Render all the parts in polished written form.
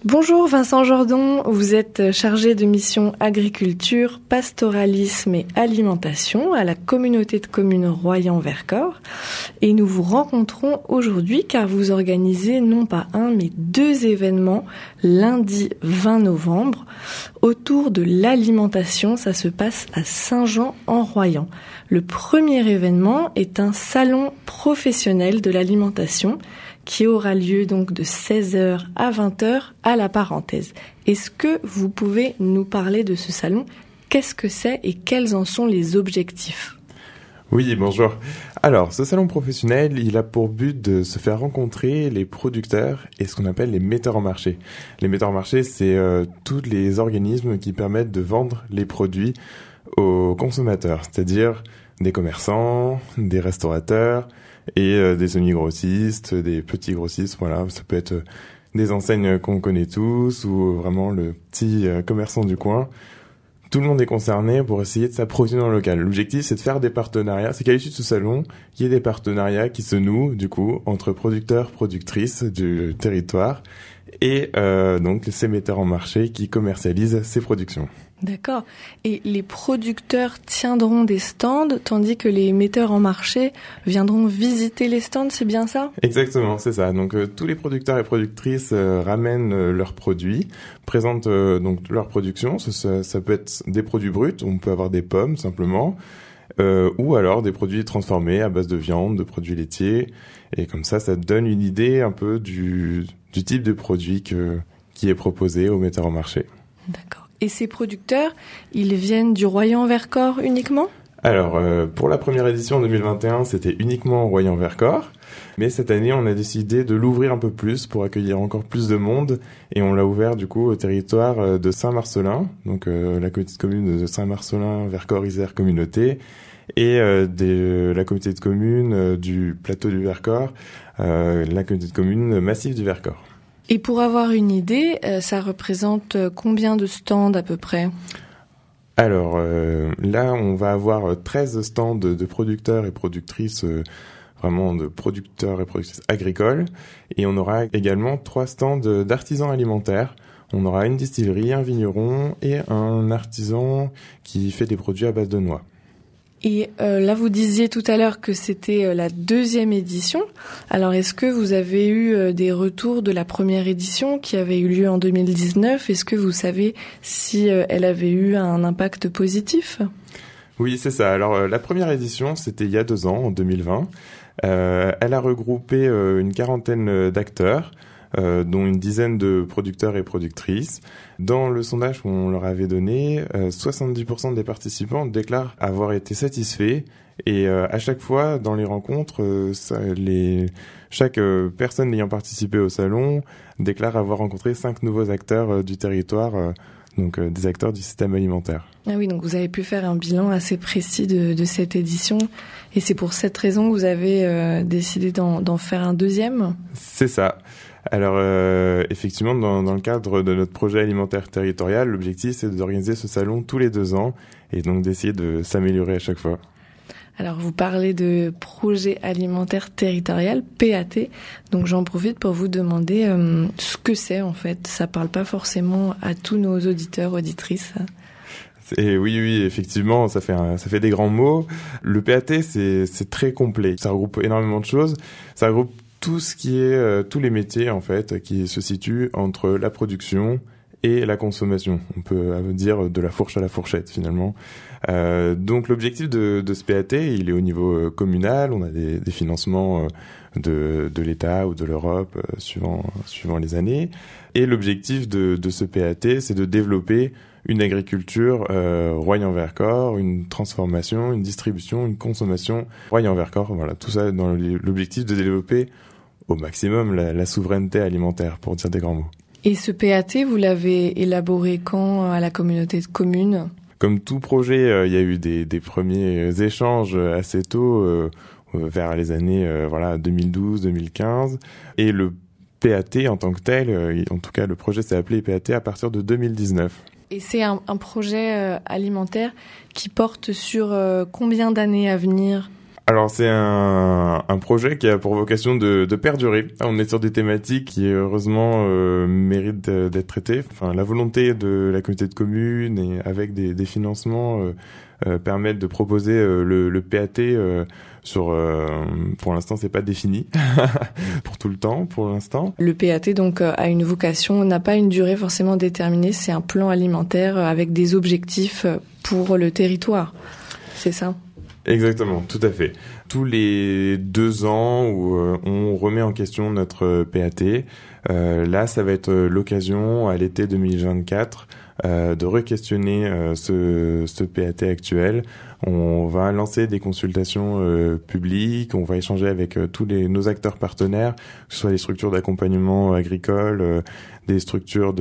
Bonjour Vincent Jordon, vous êtes chargé de mission agriculture, pastoralisme et alimentation à la communauté de communes Royan-Vercors et nous vous rencontrons aujourd'hui car vous organisez non pas un mais 2 événements lundi 20 novembre autour de l'alimentation. Ça se passe à Saint-Jean-en-Royan. Le premier événement est un salon professionnel de l'alimentation qui aura lieu donc de 16h à 20h à la parenthèse. Est-ce que vous pouvez nous parler de ce salon ? Qu'est-ce que c'est et quels en sont les objectifs ? Oui, bonjour. Alors, ce salon professionnel, il a pour but de se faire rencontrer les producteurs et ce qu'on appelle les metteurs en marché. Les metteurs en marché, c'est tous les organismes qui permettent de vendre les produits aux consommateurs, c'est-à-dire des commerçants, des restaurateurs, et des semi-grossistes, des petits grossistes, voilà, ça peut être des enseignes qu'on connaît tous ou vraiment le petit commerçant du coin. Tout le monde est concerné pour essayer de s'approvisionner dans le local. L'objectif, c'est de faire des partenariats, c'est qu'à l'issue de ce salon, il y ait des partenariats qui se nouent, du coup, entre producteurs, productrices du territoire et donc ces metteurs en marché qui commercialisent ces productions. D'accord. Et les producteurs tiendront des stands, tandis que les metteurs en marché viendront visiter les stands, c'est bien ça ? Exactement, c'est ça. Donc tous les producteurs et productrices ramènent leurs produits, présentent donc leur production. Ça peut être des produits bruts, on peut avoir des pommes simplement, ou alors des produits transformés à base de viande, de produits laitiers. Et comme ça donne une idée un peu du type de produit qui est proposé aux metteurs en marché. D'accord. Et ces producteurs, ils viennent du Royan-Vercors uniquement ? Alors, pour la première édition en 2021, c'était uniquement Royan-Vercors. Mais cette année, on a décidé de l'ouvrir un peu plus pour accueillir encore plus de monde. Et on l'a ouvert du coup au territoire de Saint-Marcellin, donc la petite commune de Saint-Marcellin, Vercors-Isère Communauté, et la communauté de communes du plateau du Vercors, la communauté de communes Massif du Vercors. Et pour avoir une idée, ça représente combien de stands à peu près ? Alors là, on va avoir 13 stands de producteurs et productrices, vraiment de producteurs et productrices agricoles. Et on aura également 3 stands d'artisans alimentaires. On aura une distillerie, un vigneron et un artisan qui fait des produits à base de noix. Et là, vous disiez tout à l'heure que c'était la 2e édition. Alors, est-ce que vous avez eu des retours de la première édition qui avait eu lieu en 2019 ? Est-ce que vous savez si elle avait eu un impact positif ? Oui, c'est ça. Alors, la première édition, c'était il y a 2 ans, en 2020. Elle a regroupé une quarantaine d'acteurs, dont une dizaine de producteurs et productrices. Dans le sondage qu'on leur avait donné, 70% des participants déclarent avoir été satisfaits et à chaque fois dans les rencontres, chaque personne ayant participé au salon déclare avoir rencontré 5 nouveaux acteurs du territoire, donc des acteurs du système alimentaire. Ah oui, donc vous avez pu faire un bilan assez précis de cette édition et c'est pour cette raison que vous avez décidé d'en faire un 2e ? C'est ça. Alors effectivement, dans le cadre de notre projet alimentaire territorial, l'objectif c'est d'organiser ce salon tous les 2 ans et donc d'essayer de s'améliorer à chaque fois. Alors vous parlez de projet alimentaire territorial, PAT, donc j'en profite pour vous demander ce que c'est en fait. Ça parle pas forcément à tous nos auditeurs, auditrices. Et oui, effectivement, ça fait des grands mots. Le PAT, c'est très complet. Ça regroupe énormément de choses. Ça regroupe tout ce qui est tous les métiers en fait qui se situent entre la production et la consommation. On peut dire de la fourche à la fourchette finalement. Donc l'objectif de ce PAT, il est au niveau communal. On a des financements de l'État ou de l'Europe suivant les années. Et l'objectif de ce PAT, c'est de développer une agriculture Royan-Vercors, une transformation, une distribution, une consommation Royan-Vercors. Voilà, tout ça dans l'objectif de développer au maximum la souveraineté alimentaire, pour dire des grands mots. Et ce PAT, vous l'avez élaboré quand à la communauté de communes ? Comme tout projet, il y a eu des premiers échanges assez tôt, vers les années 2012-2015. Et le PAT en tant que tel, en tout cas le projet s'est appelé PAT à partir de 2019. Et c'est un projet alimentaire qui porte sur combien d'années à venir ? Alors c'est un projet qui a pour vocation de perdurer. On est sur des thématiques qui heureusement méritent d'être traitées. Enfin, la volonté de la communauté de communes et avec des financements permettent de proposer le PAT sur pour l'instant c'est pas défini pour tout le temps pour l'instant. Le PAT donc a une vocation, n'a pas une durée forcément déterminée, c'est un plan alimentaire avec des objectifs pour le territoire. C'est ça? Exactement, tout à fait. Tous les 2 ans où on remet en question notre PAT, là ça va être l'occasion à l'été 2024 de re-questionner ce PAT actuel. On va lancer des consultations publiques, on va échanger avec tous nos acteurs partenaires, que ce soit les structures d'accompagnement agricole, des structures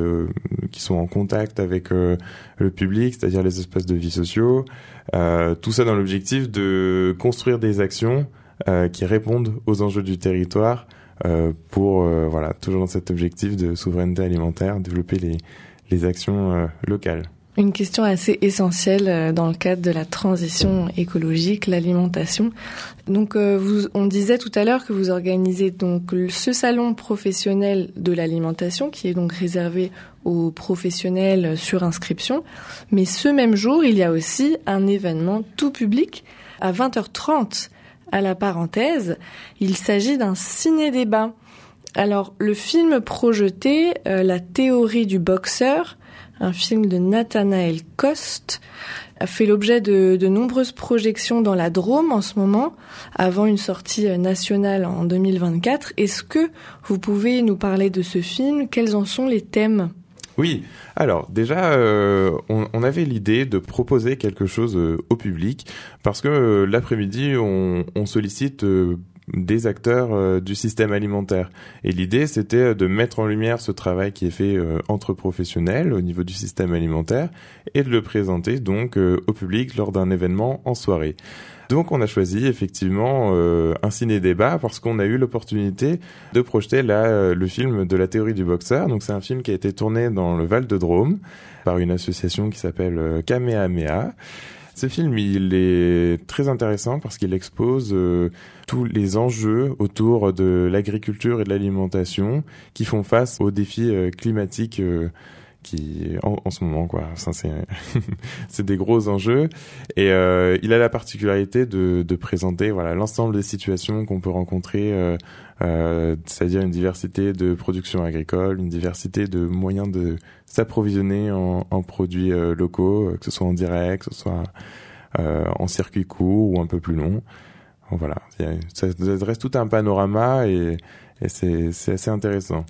qui sont en contact avec le public, c'est-à-dire les espaces de vie sociaux, tout ça dans l'objectif de construire des actions qui répondent aux enjeux du territoire pour toujours dans cet objectif de souveraineté alimentaire, développer les actions locales. Une question assez essentielle dans le cadre de la transition écologique, l'alimentation. Donc, on disait tout à l'heure que vous organisez donc ce salon professionnel de l'alimentation qui est donc réservé aux professionnels sur inscription. Mais ce même jour, il y a aussi un événement tout public à 20h30 à la parenthèse. Il s'agit d'un ciné-débat. Alors, le film projeté, La théorie du boxeur, un film de Nathanaël Coste, a fait l'objet de nombreuses projections dans la Drôme en ce moment, avant une sortie nationale en 2024. Est-ce que vous pouvez nous parler de ce film? Quels en sont les thèmes? Oui, alors déjà, on avait l'idée de proposer quelque chose au public, parce que l'après-midi, on sollicite des acteurs du système alimentaire. Et l'idée, c'était de mettre en lumière ce travail qui est fait entre professionnels au niveau du système alimentaire et de le présenter donc au public lors d'un événement en soirée. Donc on a choisi effectivement un ciné-débat parce qu'on a eu l'opportunité de projeter le film de la théorie du boxeur. Donc c'est un film qui a été tourné dans le Val-de-Drôme par une association qui s'appelle Kamehameha. Ce film, il est très intéressant parce qu'il expose tous les enjeux autour de l'agriculture et de l'alimentation qui font face aux défis climatiques qui en ce moment quoi. Ça, c'est des gros enjeux et il a la particularité de présenter l'ensemble des situations qu'on peut rencontrer, c'est-à-dire une diversité de production agricole, une diversité de moyens de s'approvisionner en produits locaux, que ce soit en direct, que ce soit en circuit court ou un peu plus long. Voilà, ça reste tout un panorama et c'est assez intéressant.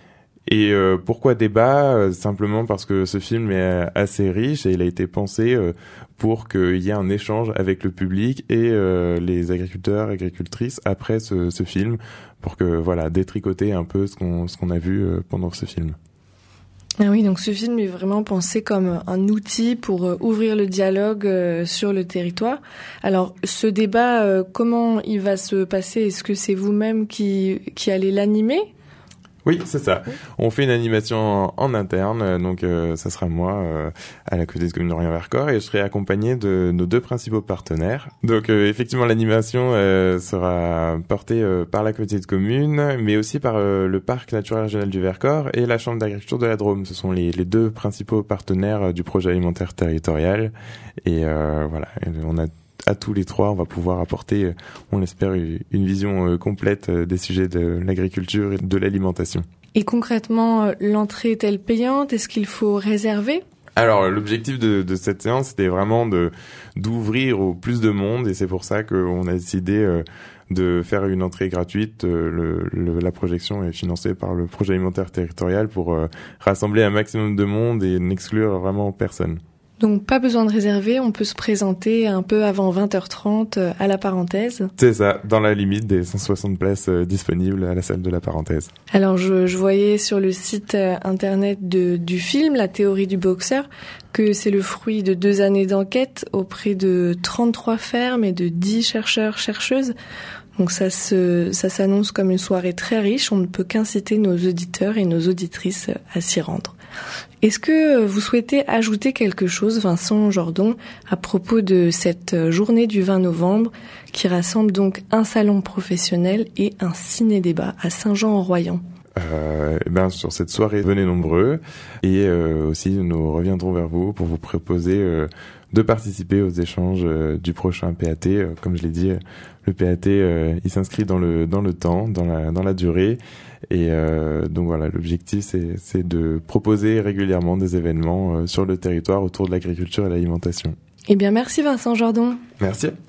Et pourquoi débat? Simplement parce que ce film est assez riche et il a été pensé pour qu'il y ait un échange avec le public et les agriculteurs, agricultrices après ce film, pour que détricoter un peu ce qu'on a vu pendant ce film. Ah oui, donc ce film est vraiment pensé comme un outil pour ouvrir le dialogue sur le territoire. Alors, ce débat, comment il va se passer? Est-ce que c'est vous-même qui allez l'animer? Oui, c'est ça. On fait une animation en interne, donc ça sera moi à la communauté de communes Royan-Vercors et je serai accompagné de nos 2 principaux partenaires. Donc effectivement, l'animation sera portée par la communauté de communes, mais aussi par le parc naturel régional du Vercors et la chambre d'agriculture de la Drôme. Ce sont les 2 principaux partenaires du projet alimentaire territorial. Et on a à tous les 3, on va pouvoir apporter, on l'espère, une vision complète des sujets de l'agriculture et de l'alimentation. Et concrètement, l'entrée est-elle payante? Est-ce qu'il faut réserver? Alors, l'objectif de cette séance, c'était vraiment d'ouvrir au plus de monde et c'est pour ça qu'on a décidé de faire une entrée gratuite. La projection est financée par le projet alimentaire territorial pour rassembler un maximum de monde et n'exclure vraiment personne. Donc pas besoin de réserver, on peut se présenter un peu avant 20h30 à la parenthèse. C'est ça, dans la limite des 160 places disponibles à la salle de la parenthèse. Alors je voyais sur le site internet du film, La théorie du boxeur, que c'est le fruit de 2 années d'enquête auprès de 33 fermes et de 10 chercheurs-chercheuses. Donc ça s'annonce comme une soirée très riche. On ne peut qu'inciter nos auditeurs et nos auditrices à s'y rendre. Est-ce que vous souhaitez ajouter quelque chose, Vincent Jordon, à propos de cette journée du 20 novembre qui rassemble donc un salon professionnel et un ciné-débat à Saint-Jean-en-Royans? Sur cette soirée, venez nombreux et aussi nous reviendrons vers vous pour vous proposer de participer aux échanges du prochain PAT. Comme je l'ai dit, le PAT il s'inscrit dans le temps, dans la durée et donc voilà, l'objectif c'est de proposer régulièrement des événements sur le territoire autour de l'agriculture et l'alimentation. Eh bien merci Vincent Jordon. Merci.